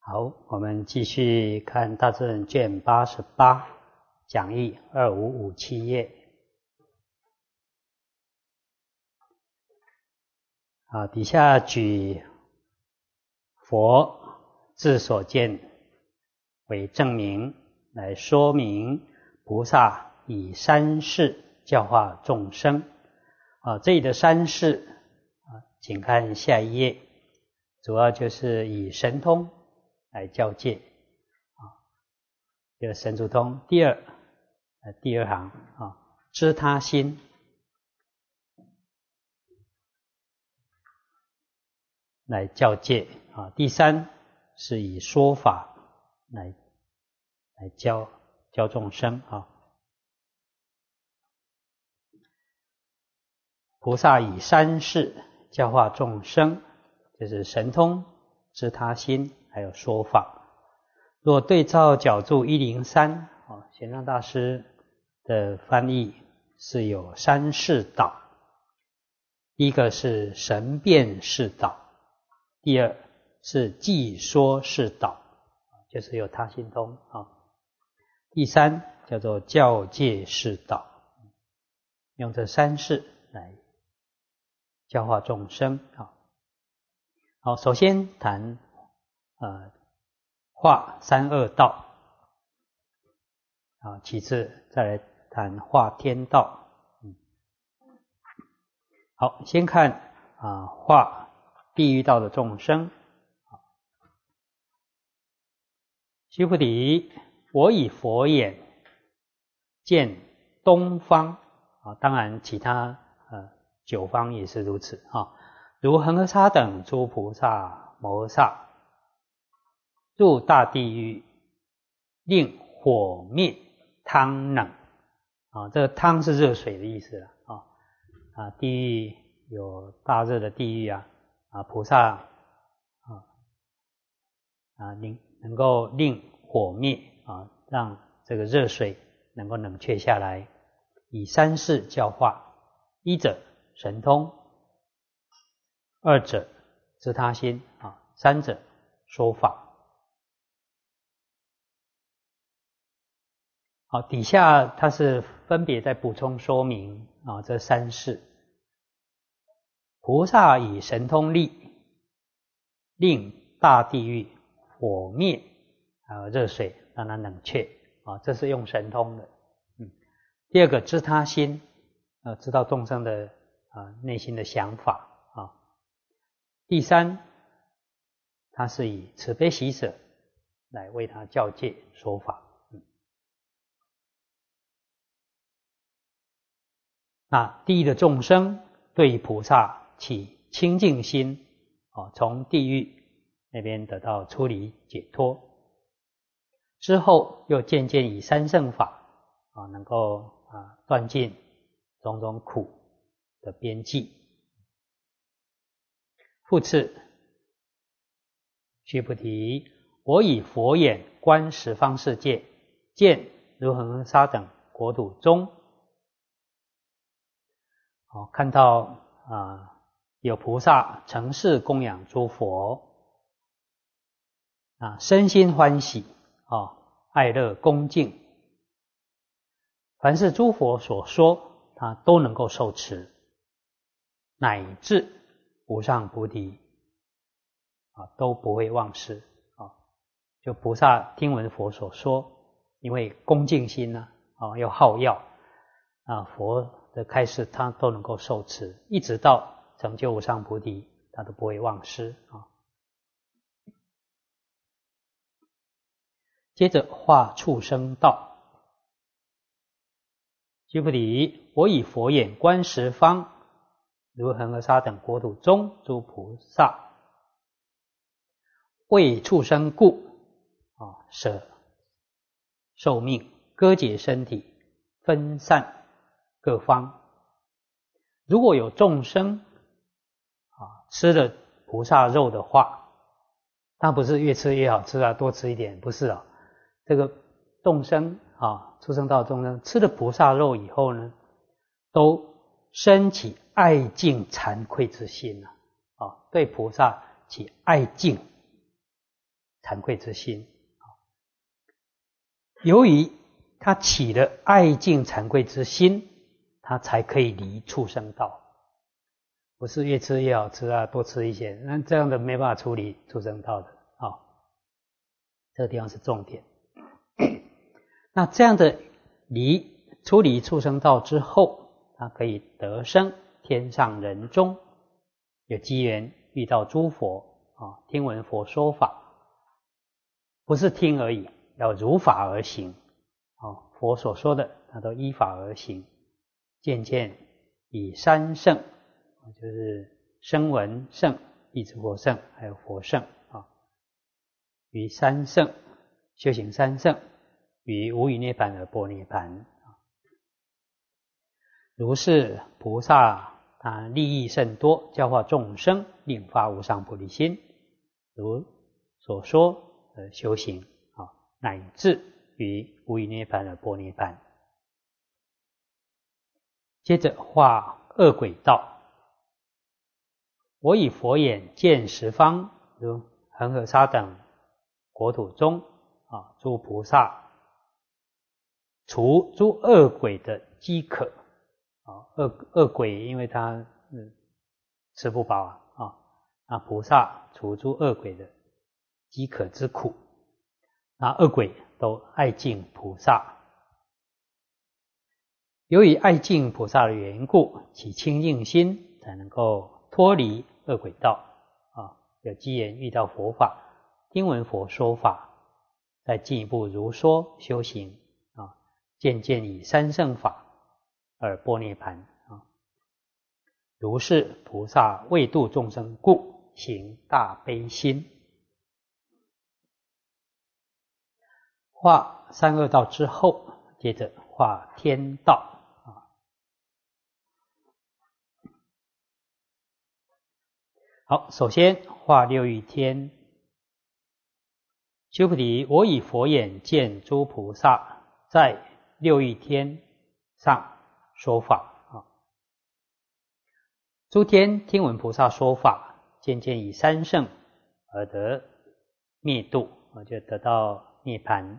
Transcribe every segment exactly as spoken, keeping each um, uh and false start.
好，我们继续看大智论卷八十八，讲义二五五七页。啊，底下举佛智所见为证明，来说明菩萨以三世教化众生。啊，这里的三世啊，请看下一页，主要就是以神通来教戒啊，这个神足通。第二，呃，第二行啊，知他心来教戒啊。第三是以说法来来教教众生啊。菩萨以三世教化众生，就是神通、知他心，还有说法。若对照角注一零三啊，玄奘大师的翻译是有三世导，第一个是神变示导，第二是记说示导，就是有他心通啊，第三叫做教戒示导，用这三世来教化众生啊。好，首先谈呃化三恶道啊，其次再来谈化天道。嗯，好，先看啊化地狱道的众生。须菩提，我以佛眼见东方啊，当然其他呃九方也是如此啊。如恒河沙等诸菩萨摩诃萨入大地狱，令火灭汤冷啊，这个汤是热水的意思了啊啊，地狱有大热的地狱啊啊，菩萨啊啊能能够令火灭啊，让这个热水能够冷却下来，以三世教化：一者神通，二者知他心啊，三者说法。好，底下它是分别在补充说明啊这三世。菩萨以神通力，令大地狱火灭啊，热水让它冷却啊，这是用神通的。嗯，第二个知他心啊，知道众生的啊内心的想法啊。第三，他是以慈悲喜舍来为他教戒说法。那地狱的众生对菩萨起清净心，哦，从地狱那边得到出离解脱，之后又渐渐以三乘法啊，能够啊断尽种种苦的边际。复次，须菩提，我以佛眼观十方世界，见如恒河沙等国土中。哦，看到啊有菩萨承事供养诸佛啊，身心欢喜啊，爱乐恭敬，凡是诸佛所说，他都能够受持，乃至无上菩提啊都不会忘失啊。就菩萨听闻佛所说，因为恭敬心呢啊又好要啊，佛的开示他都能够受持，一直到成就无上菩提，他都不会忘失啊。接着化畜生道。须菩提，我以佛眼观十方，如恒河沙等国土中诸菩萨，为畜生故啊，舍寿命，割截身体，分散各方。如果有众生啊吃了菩萨肉的话，那不是越吃越好吃啊，多吃一点，不是啊。这个众生啊，畜生道众生吃了菩萨肉以后呢，都生起爱敬惭愧之心啊，啊，对菩萨起爱敬惭愧之心。由于他起了爱敬惭愧之心，他才可以离畜生道。不是越吃越好吃啊，多吃一些，那这样的没办法处理畜生道的啊、哦。这个地方是重点。那这样的离出离畜生道之后，他可以得生天上人中，有机缘遇到诸佛啊，听闻佛说法，不是听而已，要如法而行啊。佛所说的，他都依法而行，渐渐以三圣，就是声闻圣、地持佛圣，还有佛圣啊，于三圣修行三圣，于无余涅槃而般涅槃。如是菩萨他利益甚多，教化众生，令发无上菩提心，如所说的修行啊，乃至于无余涅槃而般涅槃。接着化恶鬼道，我以佛眼见十方如恒河沙等国土中啊，诸菩萨除诸恶鬼的饥渴啊，恶恶鬼因为他嗯吃不饱啊啊，那菩萨除诸恶鬼的饥渴之苦，那恶鬼都爱敬菩萨。由于爱敬菩萨的缘故，起清净心，才能够脱离恶鬼道啊，有机缘遇到佛法，听闻佛说法，再进一步如说修行啊，渐渐以三圣法而般涅槃啊。如是菩萨为度众生故，行大悲心。化三恶道之后，接着化天道。好，首先化六欲天。须菩提，我以佛眼见诸菩萨在六欲天上说法啊。诸天听闻菩萨说法，渐渐以三圣而得灭度，就得到涅槃。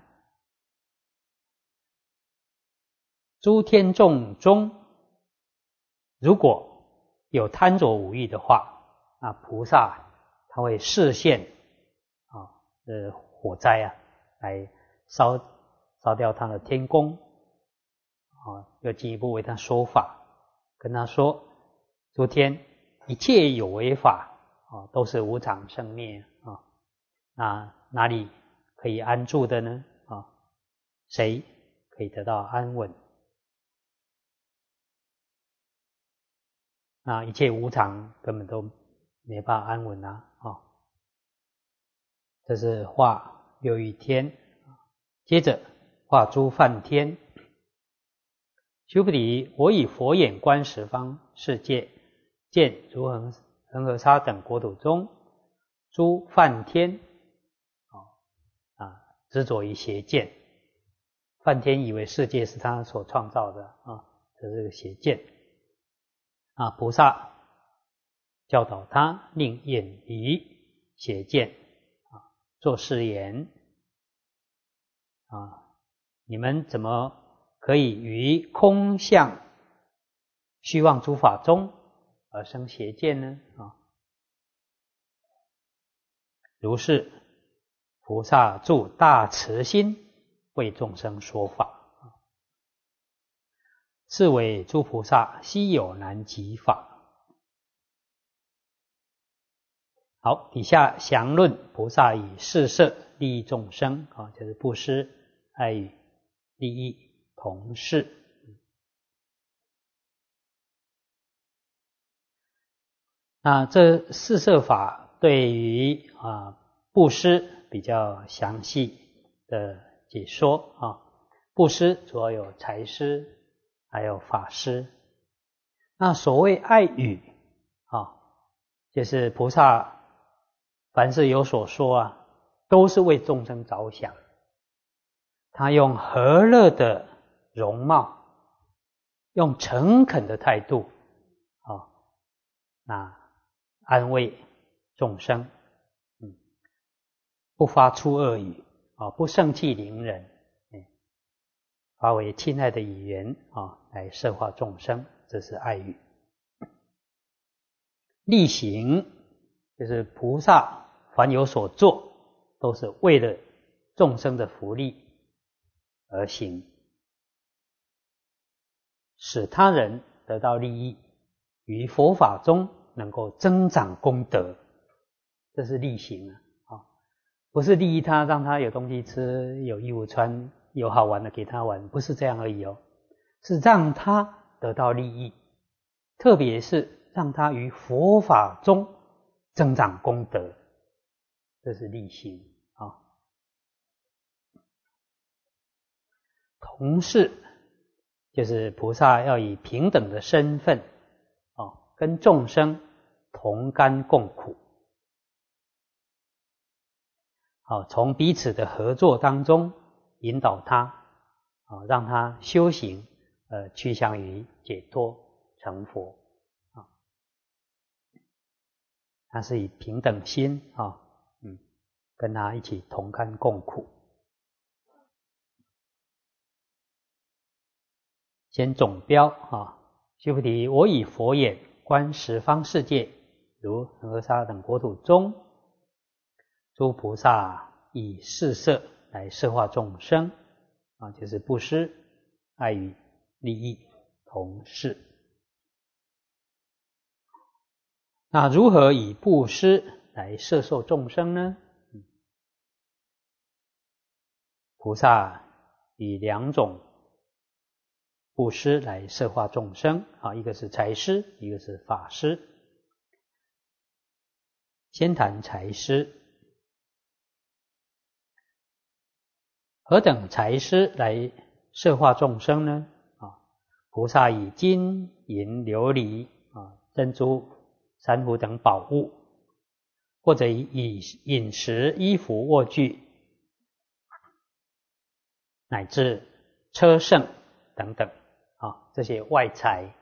诸天众中，如果有贪着五欲的话，那菩萨他会示现啊，呃，火灾啊，来烧烧掉他的天宫啊，又进一步为他说法，跟他说：诸天一切有为法啊，都是无常生灭啊，那哪里可以安住的呢？啊，谁可以得到安稳？那一切无常根本都没办法安稳啊！哦，这是化六欲天。接着化诸梵天。须菩提，我以佛眼观十方世界，见如恒恒河沙等国土中，诸梵天啊，执着于邪见。梵天以为世界是他所创造的啊，这是个邪见啊。菩萨教导他，令远离邪见啊，做誓言啊，你们怎么可以于空相虚妄诸法中而生邪见呢？啊，如是菩萨住大慈心，为众生说法，是为诸菩萨稀有难及法。好，底下详论菩萨以四摄利益众生啊，就是布施、爱语、利益、同事。那这四摄法对于啊布施比较详细的解说啊。布施主要有财施，还有法施。那所谓爱语啊，就是菩萨凡是有所说啊，都是为众生着想。他用和乐的容貌，用诚恳的态度啊，那安慰众生。嗯， 不发出恶语啊，不盛气凌人，发为亲爱的语言啊，来摄化众生，这是爱语。力行就是菩萨凡有所做，都是为了众生的福利而行，使他人得到利益，于佛法中能够增长功德，这是力行啊。不是利益他，让他有东西吃，有衣服穿，有好玩的给他玩，不是这样而已哦，是让他得到利益，特别是让他于佛法中增长功德，这是力行啊。同事就是菩萨要以平等的身份啊，跟众生同甘共苦。好，从彼此的合作当中引导他，啊，让他修行，呃，趋向于解脱成佛，啊，他是以平等心啊，嗯，跟他一起同甘共苦。先总标啊，须菩提，我以佛眼观十方世界，如恒河沙等国土中。诸菩萨以四摄来摄化众生啊，就是布施、爱语、利益、同事。那如何以布施来摄受众生呢？菩萨以两种布施来摄化众生啊，一个是财施，一个是法施。先谈财施。何等财施来摄化众生呢？啊，菩萨以金银琉璃啊、珍珠、珊瑚等宝物，或者以饮食、衣服、卧具，乃至车乘等等啊，这些外财，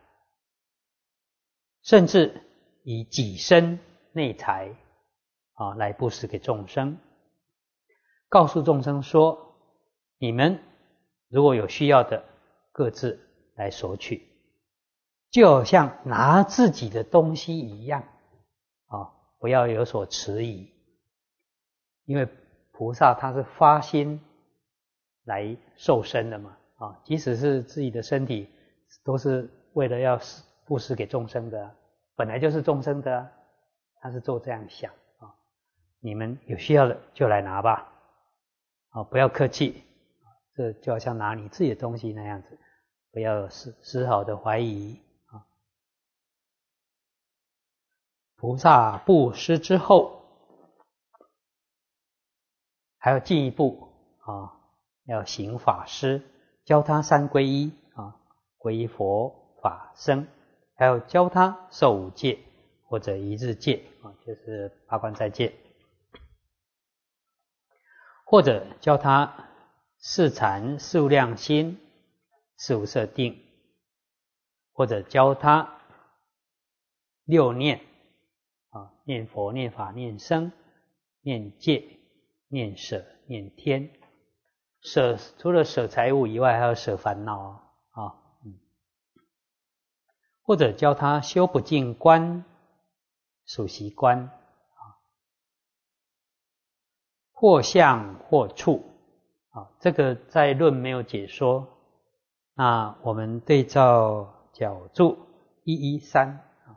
甚至以己身内财啊来布施给众生，告诉众生说，你们如果有需要的，各自来索取，就好像拿自己的东西一样啊，不要有所迟疑。因为菩萨他是发心来受身的嘛啊，即使是自己的身体，都是为了要布施给众生的，本来就是众生的，他是做这样想啊。你们有需要的就来拿吧，啊，不要客气。这就好像拿你自己的东西那样子，不要有丝丝毫的怀疑啊。菩萨布施之后，还要进一步啊，要行法施，教他三皈依啊，皈依佛法僧，还要教他受五戒或者一日戒啊，就是八关斋戒，或者教他四禅、四无量心、四无色定，或者教他六念啊，念佛、念法、念僧、念戒、念舍、念天。舍除了舍财物以外，还要舍烦恼啊，嗯，或者教他修不净观、数息观啊，或相或处。啊，这个在论没有解说，那我们对照角注一一三啊。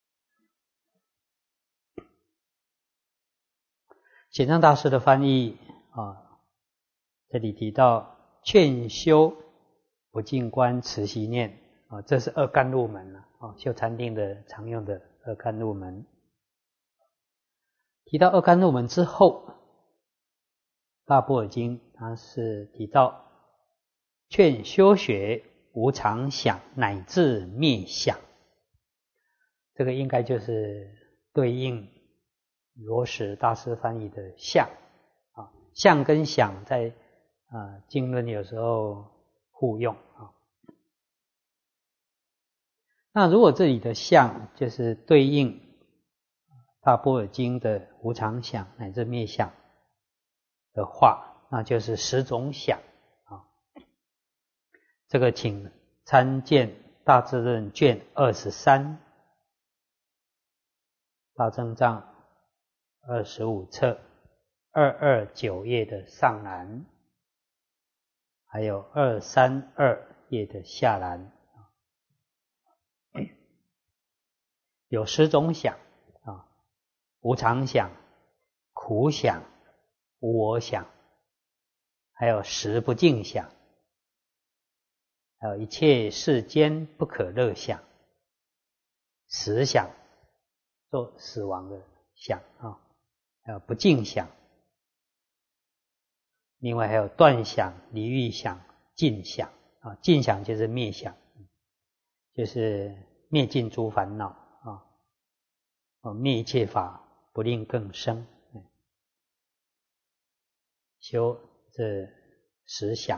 显藏大师的翻译啊，这里提到劝修不净观持息念啊，这是二甘露门啊，修禅定的常用的二甘露门。提到二甘露门之后，大般若经它是提到劝修学无常想乃至灭想，这个应该就是对应罗什大师翻译的相啊，相跟想在啊经论有时候互用啊。那如果这里的相就是对应大般若经的无常想乃至灭想， 的话，那就是十种想啊。这个请参见《大智论》卷二十三，大正藏二十五册二二九页的上栏，还有二三二页的下栏，有十种想啊，无常想、苦想、无我想，还有十不净想，还有一切世间不可乐想，死想，做死亡的想啊，还有不净想，另外还有断想、离欲想、尽想啊，尽想就是灭想，就是灭尽诸烦恼啊，灭一切法，不令更生，修这十想。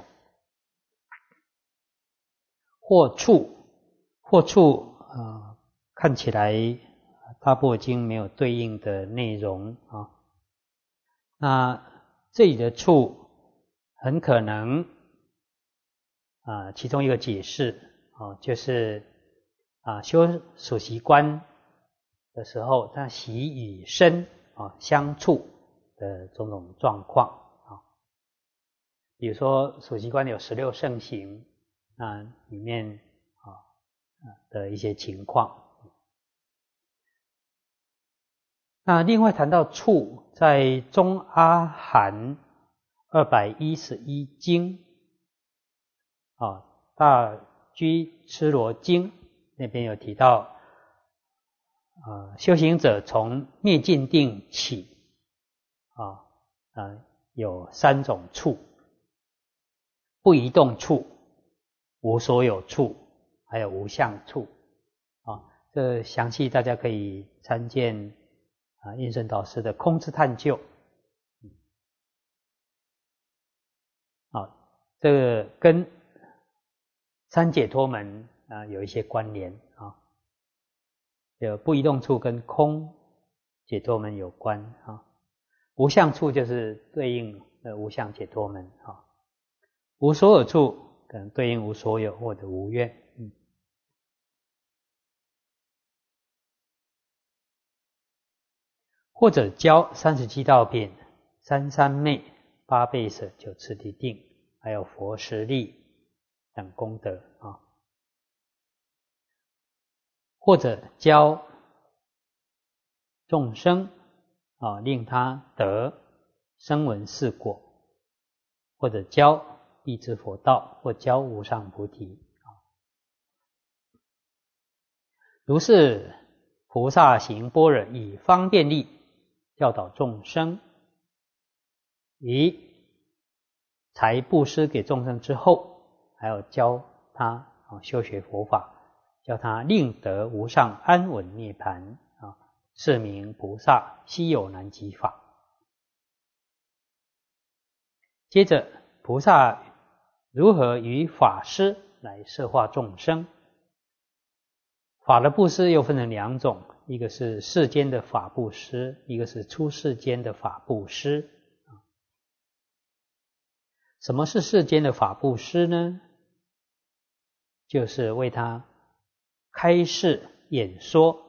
或处，或处呃，看起来大般若经没有对应的内容啊。那这里的处很可能啊、呃，其中一个解释啊，就是啊修属习观的时候，它习与身啊相处的种种状况啊。比如说属习观有十六圣行。那里面啊的一些情况。那另外谈到处，在中阿含二百一十一经啊大居痴罗经那边有提到，啊修行者从灭尽定起啊啊有三种处：不移动处、无所有处，还有无相处啊，这详细大家可以参见啊印顺导师的《空智探究》啊，这个跟三解脱门啊有一些关联啊，有不移动处跟空解脱门有关啊，无相处就是对应的无相解脱门啊，无所有处可能对应无所有或者无愿，嗯，或者教三十七道品、三三昧、八倍舍、九次第定，还有佛十力等功德啊，或者教众生啊，令他得声闻四果，或者教必知佛道，或教无上菩提。如是菩萨行般若，以方便力教导众生，以财布施给众生之后，还要教他修学佛法，教他令得无上安稳涅槃啊，是名菩萨稀有难及法。接着菩萨如何于法施来摄化众生？法的布施又分成两种，一个是世间的法布施，一个是出世间的法布施。什么是世间的法布施呢？就是为他开示演说，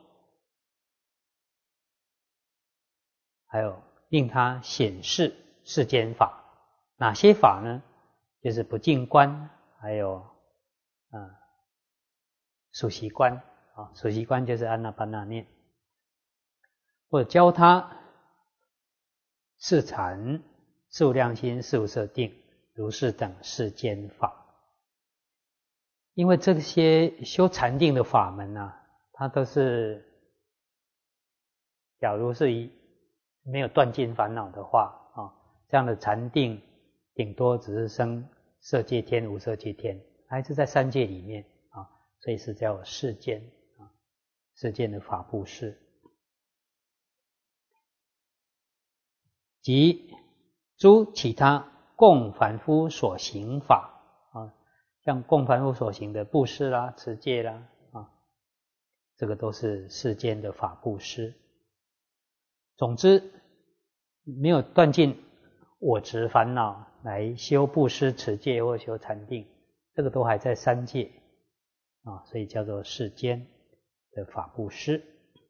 还有令他显示世间法。哪些法呢？就是不净观，还有呃属习观啊，属习观就是安那般那念，或者教他四禅、四无量心、四无色定、如是等世间法。因为这些修禅定的法门啊，它都是，假如是以没有断尽烦恼的话啊，这样的禅定顶多只是生色界天、无色界天，还是在三界里面啊，所以是叫世间啊，世间的法布施，即诸其他供凡夫所行法啊，像供凡夫所行的布施啦、持戒啦啊，这个都是世间的法布施。总之，没有断尽我执烦恼来修布施、持戒或修禅定，这个都还在三界啊，所以叫做世间的法布施。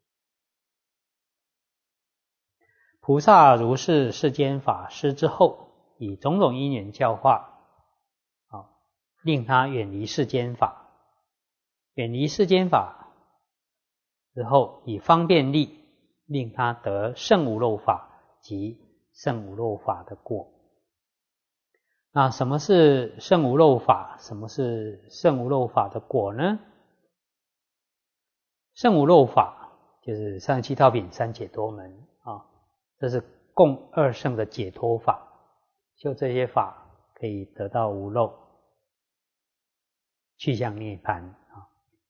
菩萨如是世间法施之后，以种种因缘教化，啊，令他远离世间法。远离世间法之后，以方便力令他得圣无漏法及圣无漏法的果。那什么是圣无漏法？什么是圣无漏法的果呢？圣无漏法就是三十七道品三解脱门啊，这是共二圣的解脱法，修这些法可以得到无漏，去向涅槃啊。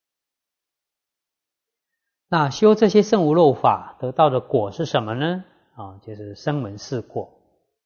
那修这些圣无漏法得到的果是什么呢？啊，就是声闻四果，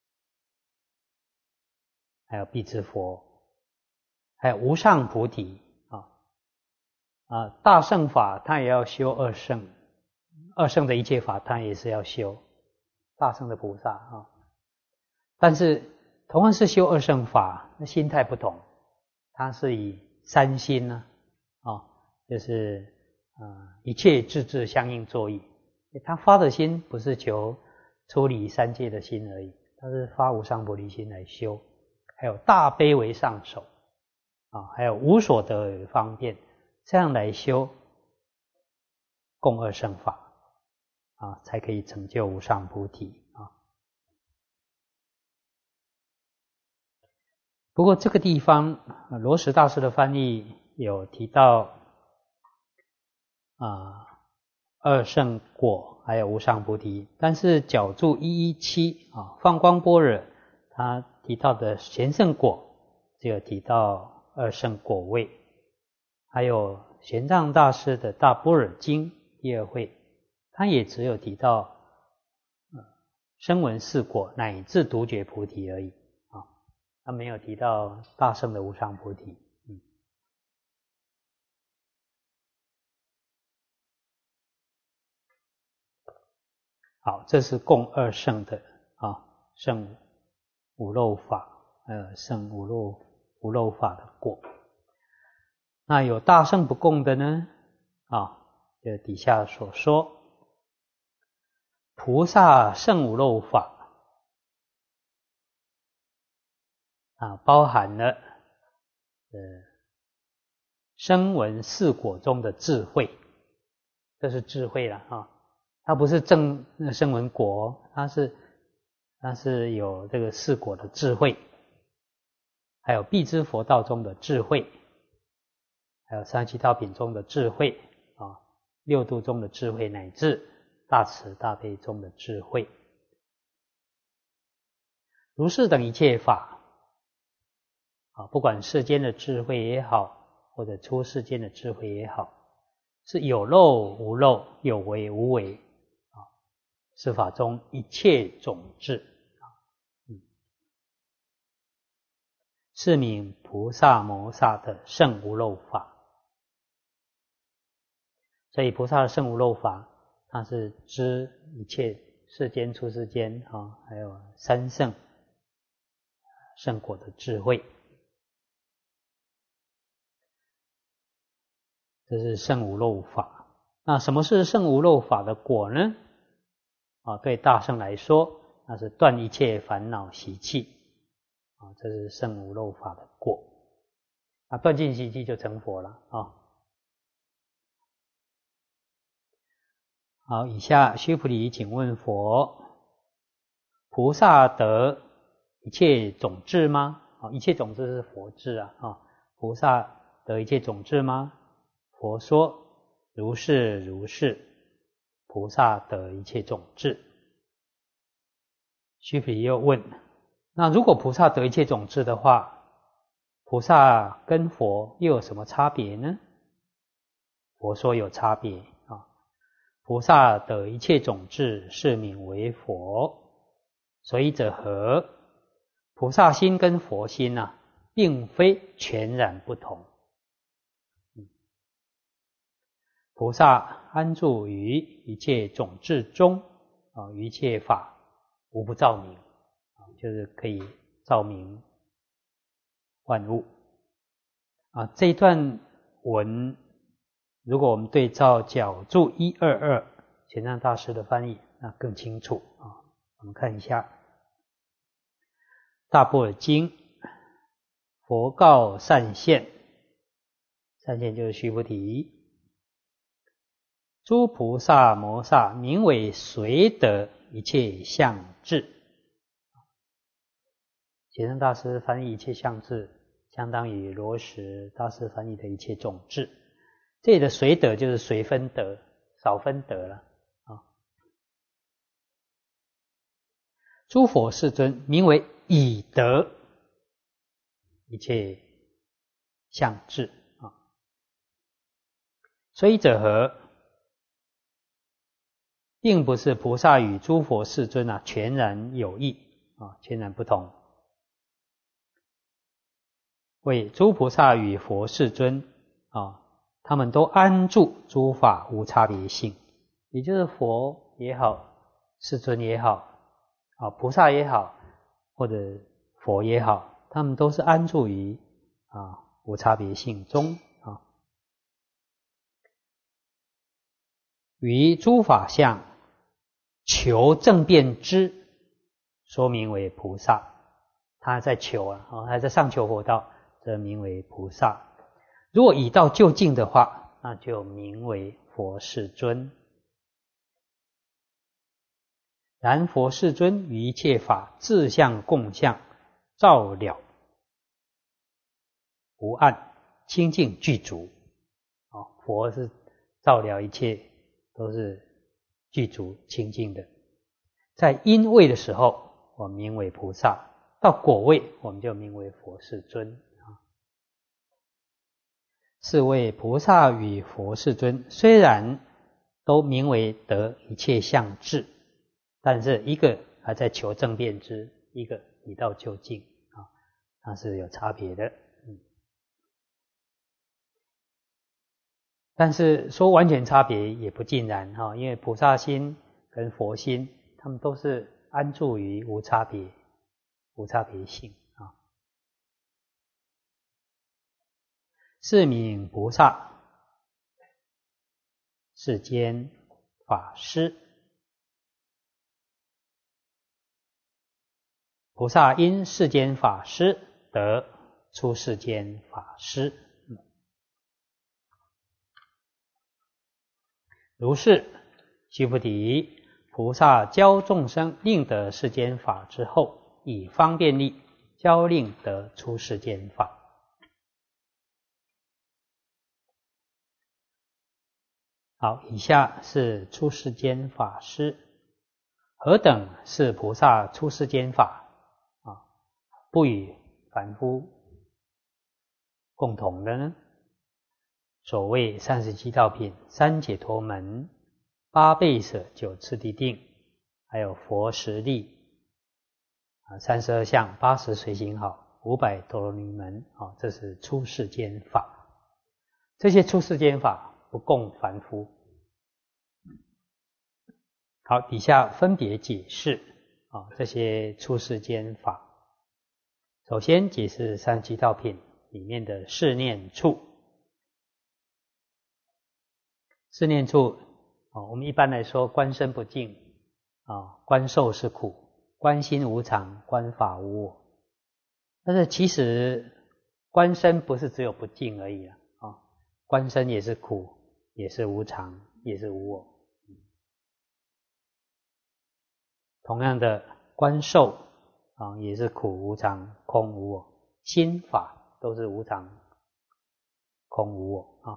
还有辟支佛，还有无上菩提啊啊，大乘法他也要修二乘，二乘的一切法他也是要修，大乘的菩萨啊。但是同样是修二乘法，那心态不同，他是以三心呢啊，就是呃一切智智相应作意。他发的心不是求出离三界的心而已，他是发无上菩提心来修，还有大悲为上首啊，还有无所得为方便，这样来修共二乘法啊，才可以成就无上菩提啊。不过这个地方罗什大师的翻译有提到啊二乘果还有无上菩提，但是角注一一七啊放光般若他提到的贤圣果只有提到二乘果位，还有玄奘大师的大般若经第二会，他也只有提到声闻四果乃至独觉菩提而已啊，他没有提到大乘的无上菩提。嗯，好，这是共二乘的啊圣无漏法，还有圣无漏无漏法的果。那有大乘不共的呢？啊，这底下所说，菩萨圣无漏法啊，包含了呃声闻四果中的智慧，这是智慧了啊，它不是正声闻果，它是它是有这个四果的智慧，还有辟支佛道中的智慧，还有三十七道品中的智慧啊，六度中的智慧，乃至大慈大悲中的智慧。如是等一切法啊，不管世间的智慧也好，或者出世间的智慧也好，是有漏无漏，有为无为啊，是法中一切种智啊，嗯，是名菩萨摩萨的圣无漏法。所以菩萨的圣无漏法，它是知一切世间出世间啊，还有三圣圣果的智慧。这是圣无漏法。那什么是圣无漏法的果呢？啊，对大圣来说，那是断一切烦恼习气啊，这是圣无漏法的果。啊，断尽习气就成佛了啊。好，以下须菩提，请问佛：菩萨得一切种智吗？啊，一切种智是佛智啊。啊，菩萨得一切种智吗？佛说：如是如是，菩萨得一切种智。须菩提又问：那如果菩萨得一切种智的话，菩萨跟佛又有什么差别呢？佛说有差别啊。菩萨得一切种智，是名为佛。所以者何？菩萨心跟佛心啊，并非全然不同。菩萨安住于一切种智中啊，于一切法无不照明啊， 就是可以照明万物啊。这一段文，如果我们对照角注一二二玄奘大师的翻译，那更清楚啊。我们看一下《大般若经》，佛告善现，善现就是须菩提，诸菩萨摩萨名为随得一切相智。玄奘大师翻译一切相智，相当于罗什大师翻译的一切种智。这里的随得就是随分得，少分得了啊。诸佛世尊名为已得一切相智啊。虽者何？并不是菩萨与诸佛世尊啊全然有异啊，全然不同。为诸菩萨与佛世尊啊，他们都安住诸法无差别性，也就是佛也好，世尊也好，啊菩萨也好，或者佛也好，他们都是安住于啊无差别性中啊。于诸法相求正遍知，说名为菩萨。他在求啊，哦，还在上求佛道，这名为菩萨。如果已到究竟的话，那就名为佛世尊。然佛世尊于一切法自相共相，照了无暗，清净具足。哦，佛是照了一切，都是具足清净的。在因位的时候，我们名为菩萨；到果位，我们就名为佛世尊。是谓菩萨与佛世尊，虽然都名为得一切相智，但是一个还在求正遍知，一个已到究竟啊，它是有差别的。嗯，但是说完全差别也不尽然哈，因为菩萨心跟佛心，他们都是安住于无差别、无差别性啊。是名菩萨，世间法师。菩萨因世间法师得出世间法师。如是，须菩提，菩萨教众生令得世间法之后，以方便力教令得出世间法。好，以下是出世间法师。何等是菩萨出世间法啊？不与凡夫共同的呢？所谓三十七道品、三解脱门、八倍舍、九次第定，还有佛十力啊，三十二相、八十随行好、五百陀罗尼门啊，这是出世间法。这些出世间法不共凡夫。好，底下分别解释啊这些出世间法。首先解释三十七道品里面的四念处。四念处啊，我们一般来说，观身不净啊，观受是苦，观心无常，观法无我。但是其实观身不是只有不净而已啊，啊，观身也是苦，也是无常，也是无我。同样的，观受啊也是苦、无常、空、无我，心法都是无常、空、无我啊。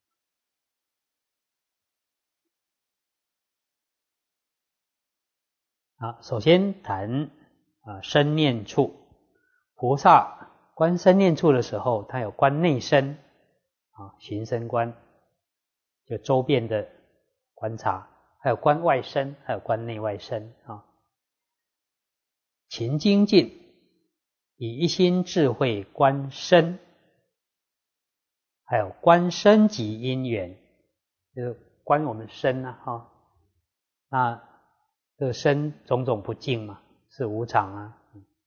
好，首先谈啊身念处。菩萨观身念处的时候，他有观内身啊，寻身观，就周边的观察，还有观外身，还有观内外身啊。勤精进，以一心智慧观身，还有观身及因缘，就是观我们身啊，哈，那这个身种种不净嘛，是无常啊，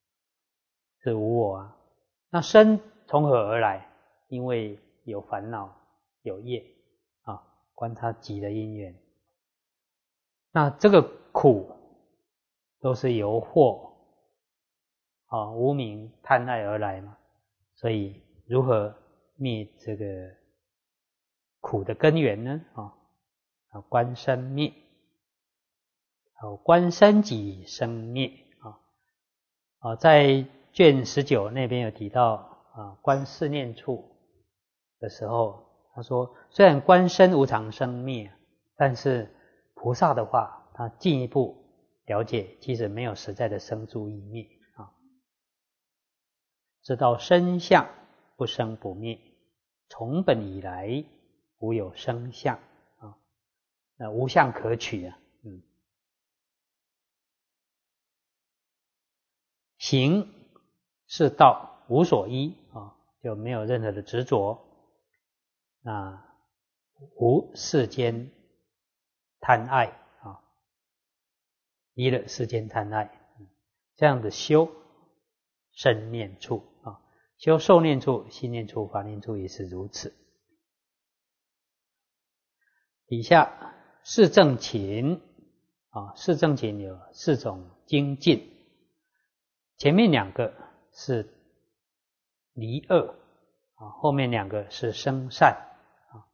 是无我啊。那身从何而来？因为有烦恼，有业啊，观他集的因缘。那这个苦都是由惑啊、无明贪爱而来嘛，所以如何灭这个苦的根源呢？啊，啊观生灭，啊观生即生灭啊啊，在卷十九那边有提到啊，观四念处的时候，他说虽然观身无常生灭，但是菩萨的话，他进一步了解，其实没有实在的生住异灭啊，知道身相不生不灭，从本以来无有生相啊，那无相可取啊，嗯，行是道，无所依啊，就没有任何的执着，那无世间贪爱啊，离了世间贪爱，这样的修身念处啊，修受念处、心念处、法念处也是如此。底下四正勤啊，四正勤有四种精进，前面两个是离恶啊，后面两个是生善啊。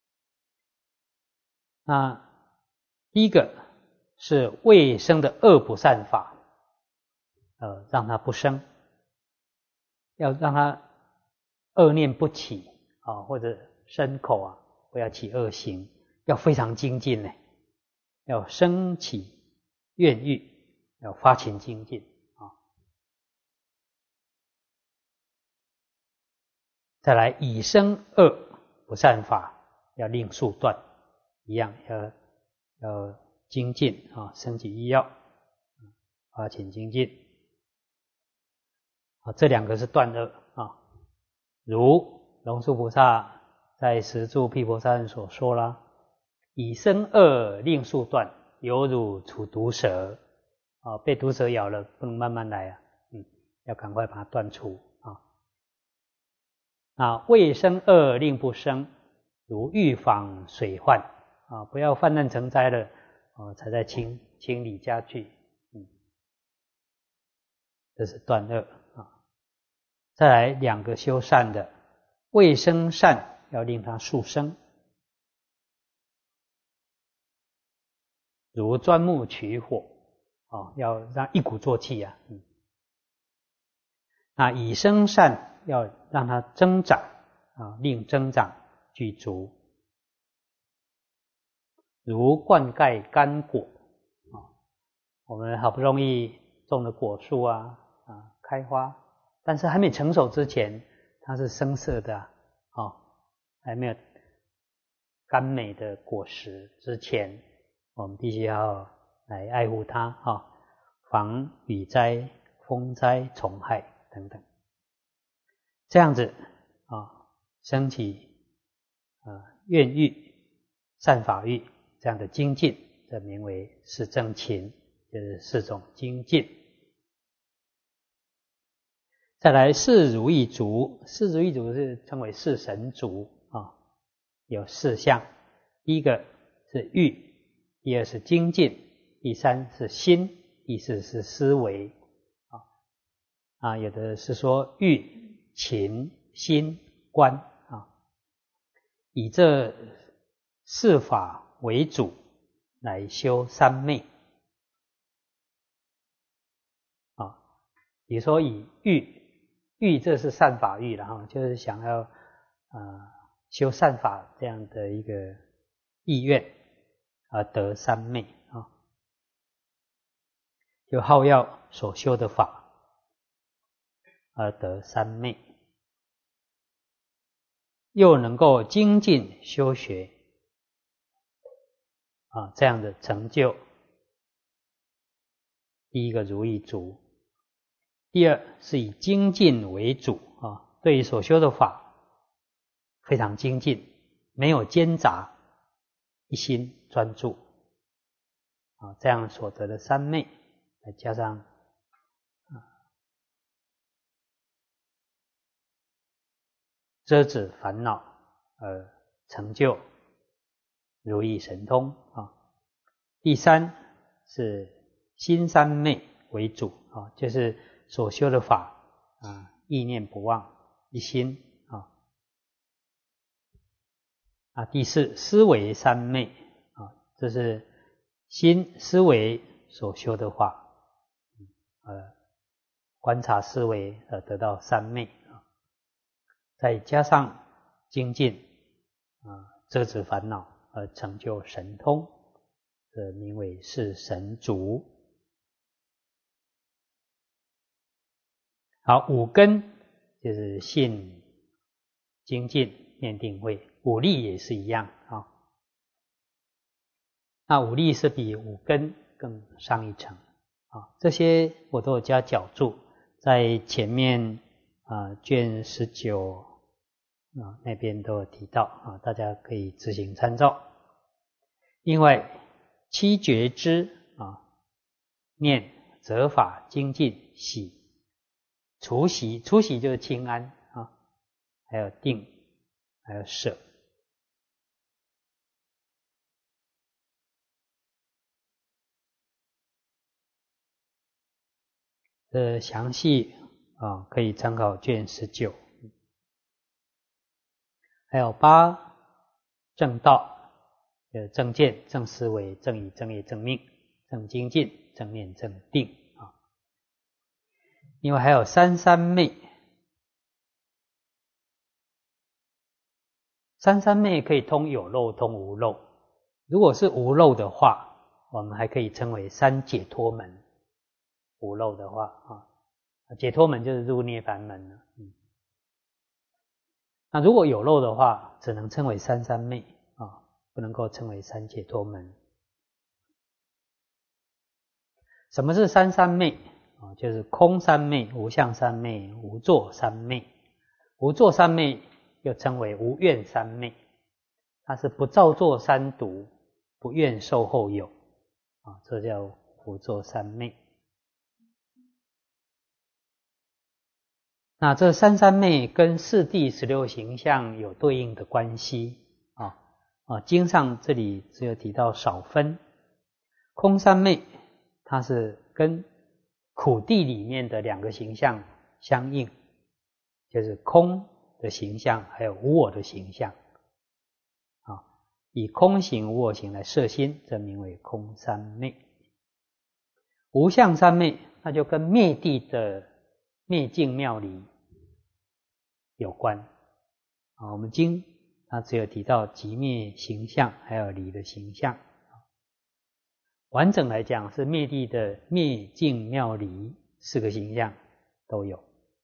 那第一个是未生的恶不善法，呃，让它不生，要让它恶念不起啊，或者身口啊不要起恶行，要非常精进呢，要升起愿欲，要发勤精进啊。再来已生恶不善法，要令速断，一样要要精进啊，升起意要，发勤精进啊，这两个是断恶啊。如龙树菩萨在十住毗婆沙论所说啦，已生恶令速断，犹如处毒蛇啊，被毒蛇咬了不能慢慢来啊，嗯，要赶快把它断除啊。啊，未生恶令不生，如预防水患啊，不要泛滥成灾了啊，才在清清理家具，嗯，这是断恶啊。再来两个修善的，未生善要令它速生，如钻木取火啊，要让一鼓作气啊，嗯。那已生善要让它增长啊，令增长具足，如灌溉干果啊，我们好不容易种的果树啊啊开花，但是还没成熟之前，它是生涩的啊，哦，还没有甘美的果实之前，我们必须要来爱护它啊，防雨灾、风灾、虫害等等，这样子啊，升起啊愿欲、善法欲这样的精进，这名为四正勤，就是四种精进。再来四如意足，四如意足是称为四神足啊，有四项，第一个是欲，第二是精进，第三是心，第四是思维啊啊，有的是说欲、勤、心、观啊，以这四法为主来修三昧啊，比如说以欲，欲这是善法欲了哈，就是想要啊、呃、修善法这样的一个意愿而得三昧啊，就好要所修的法而得三昧，又能够精进修学啊，这样的成就，第一个如意足。第二是以精进为主啊，对于所修的法非常精进，没有间杂，一心专注啊，这样所得的三昧，再加上啊遮止烦恼，而成就如意神通啊。第三是心三昧为主啊，就是所修的法啊，意念不忘，一心啊。啊，第四思维三昧啊，这是心思维所修的法，呃，观察思维而得到三昧啊，再加上精进啊，遮止烦恼而成就神通，这名为是神足。好，五根就是信、精进、念定慧，五力也是一样啊。那五力是比五根更上一层啊，这些我都有加脚注，在前面啊卷十九啊那边都有提到啊，大家可以自行参照。另外七觉支啊，念、责法、精进、喜、除习，除习就是清安啊，还有定，还有舍。的详细啊，可以参考卷十九。还有八正道，呃，正见、正思维、正语、正业、正命、正精进、正念、正定啊。另外还有三三昧，三三昧可以通有漏，通无漏。如果是无漏的话，我们还可以称为三解脱门。无漏的话啊，解脱门就是入涅槃门了。嗯，那如果有漏的话，只能称为三三昧啊，不能够称为三解脱门。什么是三三昧啊？就是空三昧、无相三昧、无作三昧。无作三昧又称为无愿三昧，它是不造作三毒，不愿受后有啊，这叫无作三昧。那这三三昧跟四谛十六行相有对应的关系啊啊，经上这里只有提到少分。空三昧它是跟苦谛里面的两个形象相应，就是空的形象还有无我的形象啊，以空行无我行来摄心，这名为空三昧。无相三昧那就跟灭谛的灭尽妙离有关啊，我们经它只有提到寂灭形象还有离的形象，完整来讲是灭谛的灭尽妙离四个形象都有。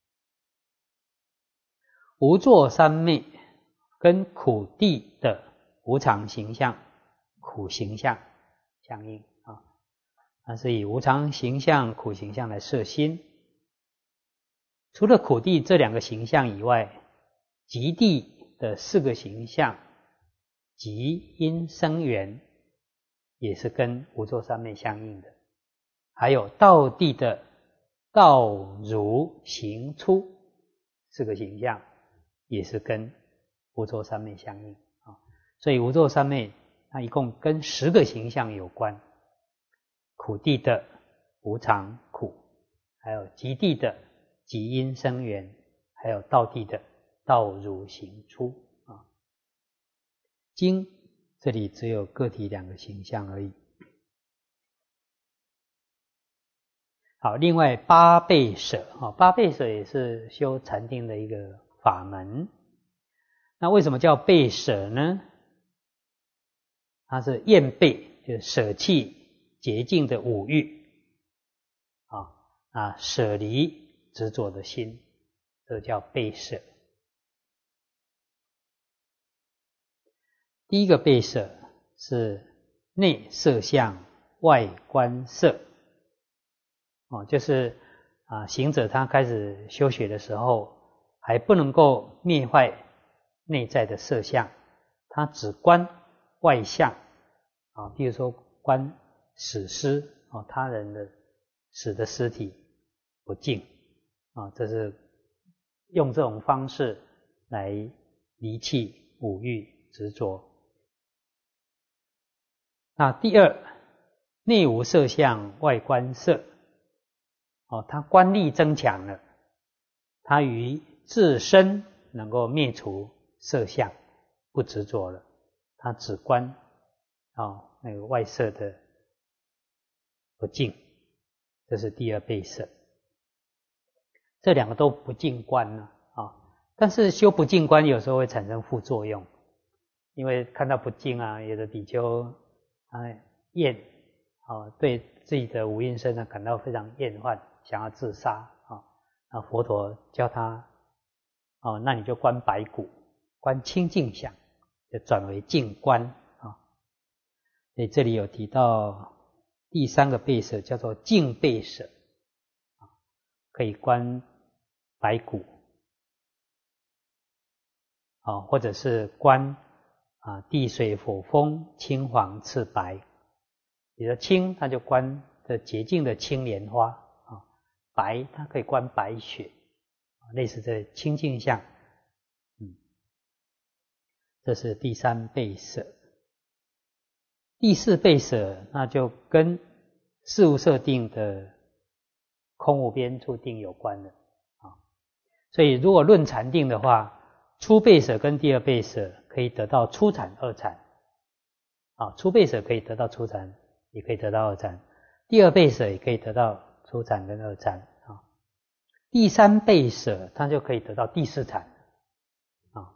无作三昧跟苦谛的无常形象、苦形象相应啊，它是以无常形象、苦形象来摄心。除了苦谛这两个形象以外，极谛的四个形象，极因生缘，也是跟无作三昧相应的。还有道谛的道如行出四个形象，也是跟无作三昧相应啊。所以无作三昧它一共跟十个形象有关，苦谛的无常苦，还有极谛的极因生缘，还有道谛的道如行出啊。经这里只有个体两个形象而已。好，另外八倍舍啊，八倍舍也是修禅定的一个法门。那为什么叫倍舍呢？它是厌倍，就是舍弃洁净的五欲啊啊，舍离执着的心，这叫倍舍。第一个倍舍是内色相，外观色。哦，就是啊，行者他开始修学的时候，还不能够灭坏内在的色相，他只观外相啊，比如说观死尸啊，他人的死的尸体不净啊，这是用这种方式来离弃五欲执着。那第二，内无色相，外观色。哦，他观力增强了，他于自身能够灭除色相，不执着了，他只观哦那个外色的不净，这是第二倍色。这两个都不净观呢啊、哦，但是修不净观有时候会产生副作用，因为看到不净啊，有的比丘他厌啊，对自己的五蕴身呢感到非常厌患，想要自杀啊，那佛陀教他哦，那你就观白骨，观清净相，就转为净观啊。所以这里有提到第三个倍舍叫做净倍舍，可以观白骨啊，或者是观啊地水火风青黄赤白。比如青，它就观这洁净的青莲花啊；白，它可以观白雪，类似这清净相。嗯，这是第三倍舍。第四倍舍，那就跟事无色定的空无边处定有关了啊。所以，如果论禅定的话，初倍舍跟第二倍舍可以得到初禅、二禅啊。初倍舍可以得到初禅，也可以得到二禅；第二倍舍也可以得到初禅跟二禅啊。第三倍舍，它就可以得到第四禅啊。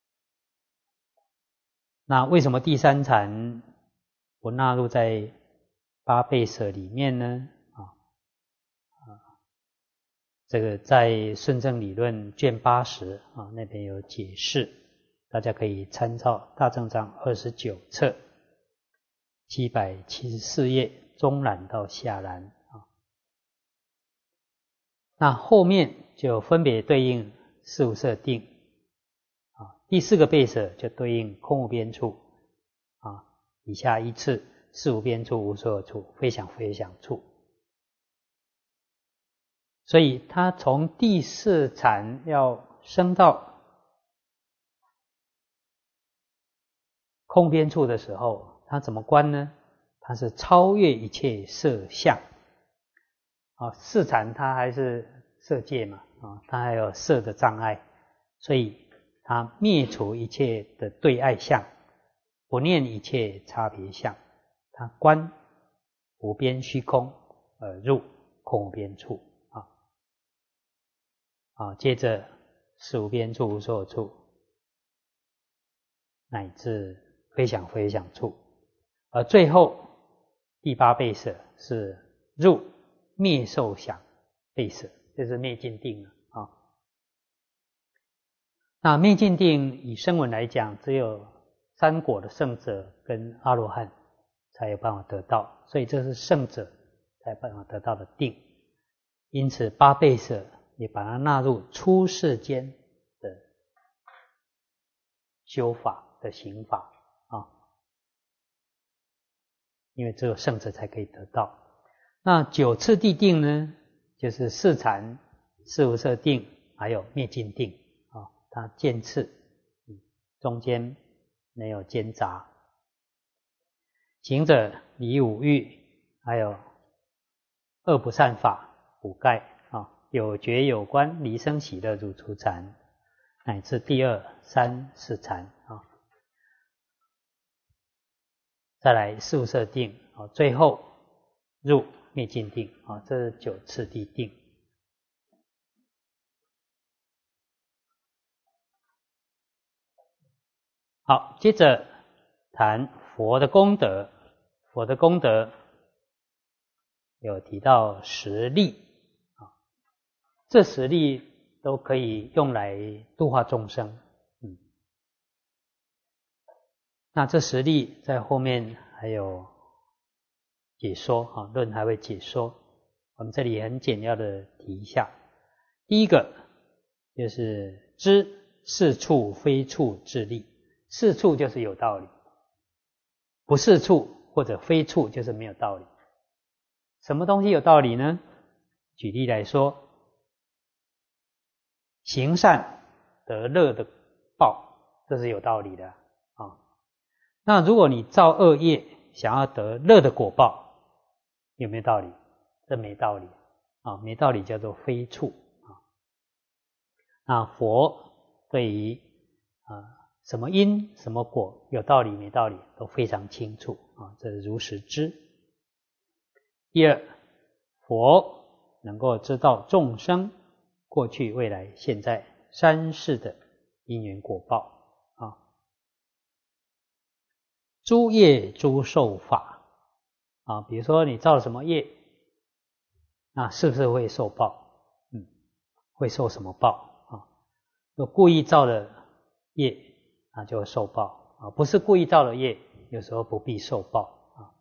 那为什么第三禅不纳入在八倍舍里面呢？啊啊，这个在顺正理论卷八十啊那边有解释，大家可以参照大正章二十九册七百七十四页中栏到下栏啊。那后面就分别对应事无色定啊，第四个倍舍就对应空无边处啊，以下依次事无边处、无所有处、非想非想处。所以他从第四禅要升到空边处的时候，他怎么观呢？他是超越一切色相啊，四禅他还是色界嘛啊，他还有色的障碍，所以他灭除一切的对爱相，不念一切差别相，他观无边虚空而入空无边处啊啊，接着事无边处、无所有处，乃至非想非想处，而最后第八倍舍是入灭受想倍舍，就是灭尽定了啊。那灭尽定以声闻来讲，只有三果的圣者跟阿罗汉才有办法得到，所以这是圣者才有办法得到的定。因此八倍舍也把它纳入出世间的修法的行法啊，因为只有圣者才可以得到。那九次第定呢，就是四禅、事无色定，还有灭尽定啊，它渐次，中间没有间杂。行者离五欲，还有恶不善法补盖啊，有觉有观，离生喜乐入初禅，乃至第二、三、四禅啊。再来事无色定啊，最后入灭尽定啊，这是九次第定。好，接着谈佛的功德。佛的功德有提到十力啊，这十力都可以用来度化众生。嗯，那这十力在后面还有解说啊，论还会解说。我们这里很简要的提一下。第一个就是知是处非处之力，是处就是有道理，不是处或者非处就是没有道理。什么东西有道理呢？举例来说，行善得乐的报，这是有道理的啊。那如果你造恶业，想要得乐的果报，有没有道理？这没道理啊，没道理叫做非处啊。那佛对于啊什么因什么果，有道理没道理都非常清楚啊，这是如实知。第二，佛能够知道众生过去、未来、现在三世的因缘果报啊。诸业诸受法啊，比如说你造了什么业，那是不是会受报？嗯，会受什么报啊？有故意造的业，那就会受报啊；不是故意造的业，有时候不必受报啊。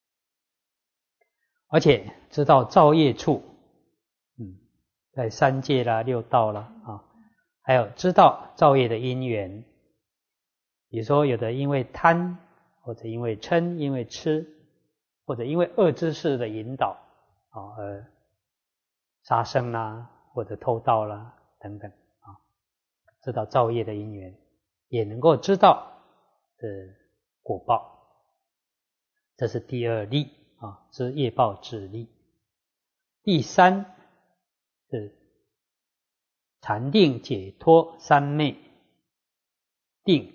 而且知道造业处，嗯，在三界啦、六道啦啊，还有知道造业的因缘，比如说有的因为贪，或者因为嗔，因为痴，或者因为恶知识的引导啊而杀生啦，或者偷盗啦等等啊，知道造业的因缘，也能够知道的果报，这是第二例啊，知业报之例。第三是禅定解脱三昧定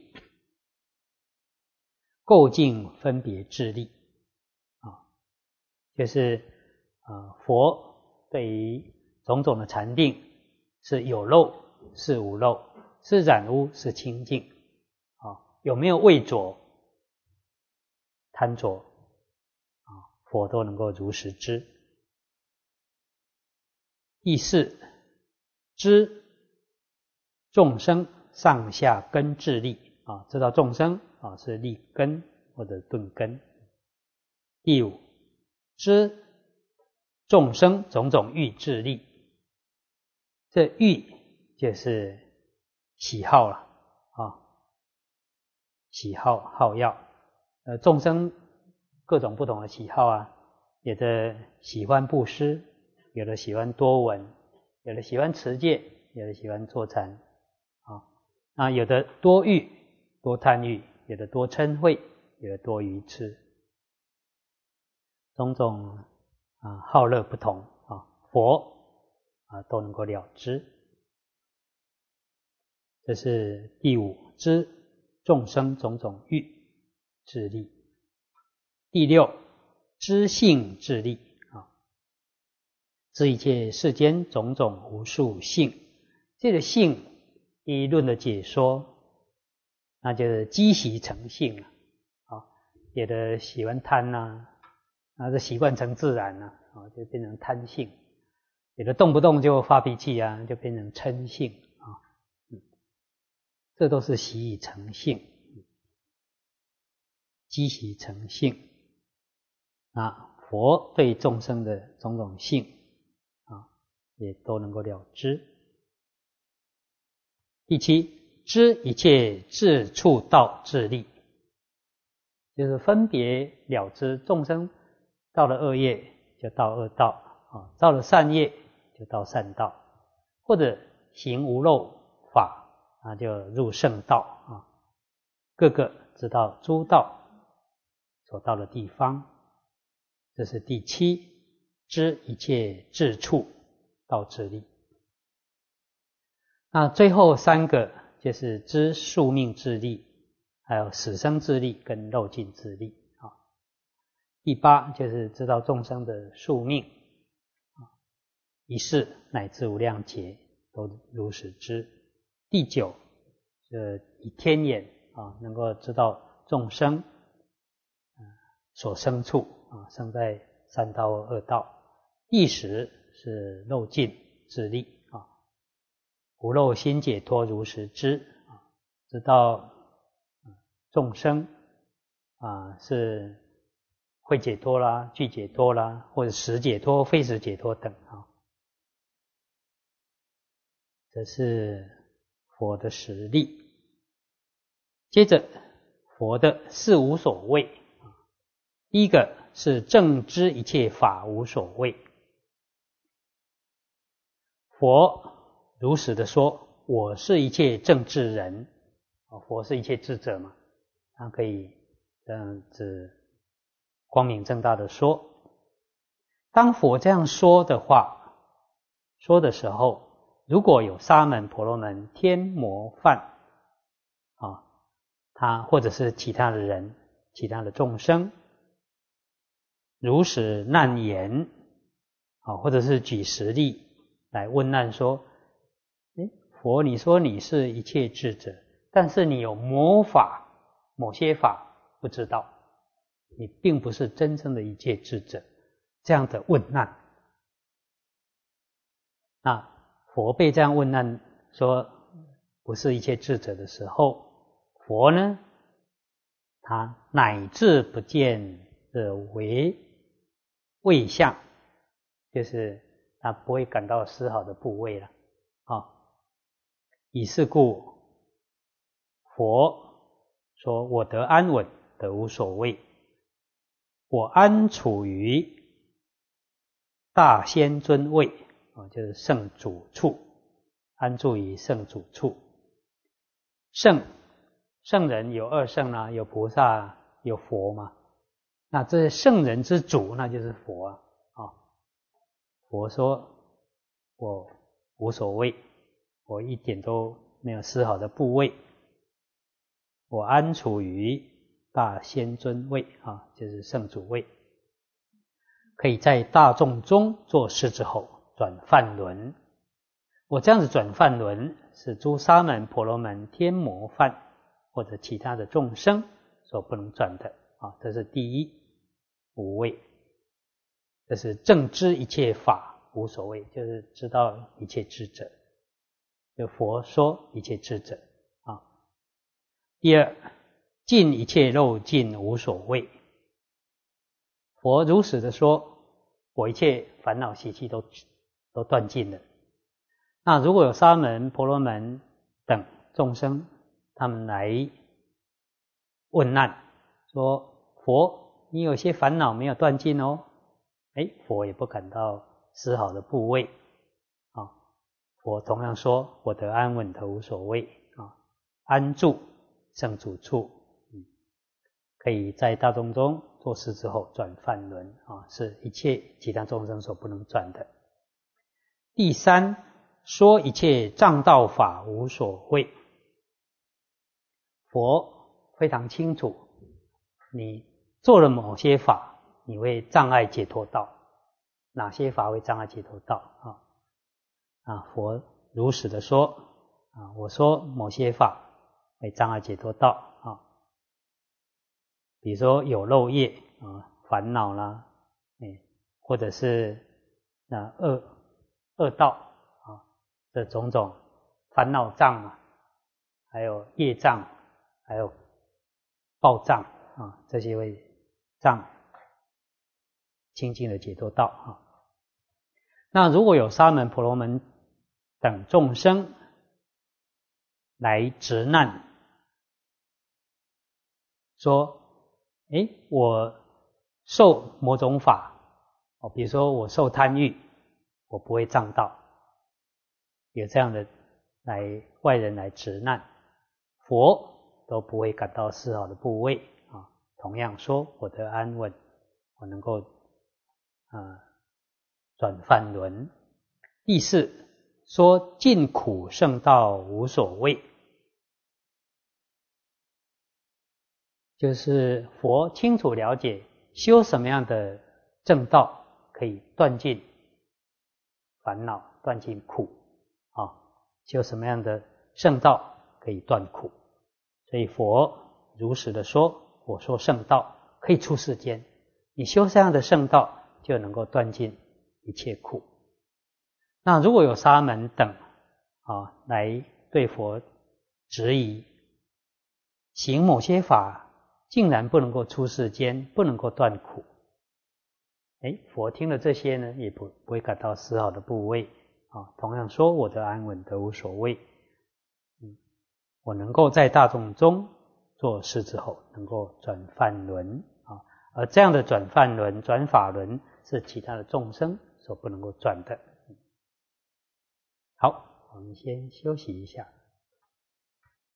构净分别智力啊，就是啊佛对于种种的禅定是有漏是无漏，是染污是清净啊，有没有畏着贪着啊，佛都能够如实知。第四，知众生上下根智力啊，知道众生啊是立根或者顿根。第五，知众生种种欲智力，这欲就是喜好了啊，喜好好要，呃，众生各种不同的喜好啊，有的喜欢布施，有的喜欢多闻，有的喜欢持戒，有的喜欢坐禅啊，那有的多欲多贪欲，有的多嗔恚，有的多愚痴，种种啊好乐不同啊，佛啊都能够了知。这是第五，知众生种种欲智力。第六，知性智力啊，知一切世间种种无数性。这个性第一论的解说，那就是积习成性了啊，有的喜欢贪呐，那这习惯成自然了啊，就变成贪性；有的动不动就发脾气啊，就变成嗔性啊。这都是习以成性，积习成性啊。佛对众生的种种性啊，也都能够了知。第七，知一切自处道智力，就是分别了知众生到了恶业就到恶道啊，到了善业就到善道，或者行无漏法啊，就入圣道啊，各个知道诸道所到的地方。这是第七，知一切自处道智力。那最后三个就是知宿命智力，还有死生智力跟漏尽智力啊。第八就是知道众生的宿命啊，一世乃至无量劫都如实知。第九，呃，以天眼啊，能够知道众生所生处啊，生在三道恶道。第十是漏尽智力啊，无漏心解脱如实知啊，知道众生啊是会解脱啦、具解脱啦，或者实解脱、非实解脱等啊。这是佛的实力。接着佛的四无所谓，第一个是正知一切法无所谓。佛如实的说，我是一切正智人佛是一切智者嘛，他可以这样子光明正大的说。当佛这样说的话，说的时候，如果有沙门、婆罗门、天魔梵啊，他或者是其他的人、其他的众生，如实难言啊，或者是举实例来问难说：诶，佛，你说你是一切智者，但是你有某法、某些法不知道，你并不是真正的一切智者。这样的问难，那佛被这样问难说不是一切智者的时候，佛呢，他乃至不见的为畏相，就是他不会感到丝毫的部位了啊。以是故，佛说：我得安稳，得无所谓。我安处于大仙尊位啊，就是圣主处，安住于圣主处。圣圣人有二圣啊，有菩萨，有佛嘛。那这圣人之主，那就是佛啊。啊，佛说：我无所谓，我一点都没有丝毫的部位。我安处于大仙尊位啊，就是圣主位。可以在大众中做事之后转梵轮。我这样子转梵轮，是诸沙门、婆罗门、天魔梵或者其他的众生所不能转的啊。这是第一无畏，这是正知一切法无所谓，就是知道一切智者，就佛说一切智者啊。第二，尽一切漏尽无所谓。佛如实的说，我一切烦恼习气都都断尽了。那如果有沙门、婆罗门等众生，他们来问难，说：佛，你有些烦恼没有断尽哦。哎，佛也不感到丝毫的部位啊。佛同样说：我得安稳，得无所谓啊，安住圣主处，嗯，可以在大众中做事之后转梵轮啊，是一切其他众生所不能转的。第三，说一切障道法无所谓。佛非常清楚，你做了某些法，你会障碍解脱道，哪些法会障碍解脱道啊？啊，佛如实的说啊，我说某些法会障碍解脱道啊，比如说有漏业啊，烦恼啦，哎，或者是那恶恶道啊，这种种烦恼障啊，还有业障，还有报障啊，这些会障清净的解脱道啊。那如果有沙门、婆罗门等众生来执难，说：诶，我受某种法，哦，比如说我受贪欲，我不会障道，有这样的来外人来执难，佛都不会感到丝毫的部位啊。同样说，我得安稳，我能够啊转梵轮。第四，说尽苦圣道无所谓，就是佛清楚了解修什么样的正道可以断尽烦恼、断尽苦啊，修什么样的圣道可以断苦，所以佛如实的说，我说圣道可以出世间，你修这样的圣道就能够断尽一切苦。那如果有沙门等啊来对佛质疑，行某些法竟然不能够出世间，不能够断苦，哎，佛听了这些呢，也不不会感到丝毫的部位啊。同样说，我得安稳，得无所谓。嗯，我能够在大众中做事之后，能够转梵轮啊，而这样的转梵轮、转法轮是其他的众生所不能够转的。好，我们先休息一下。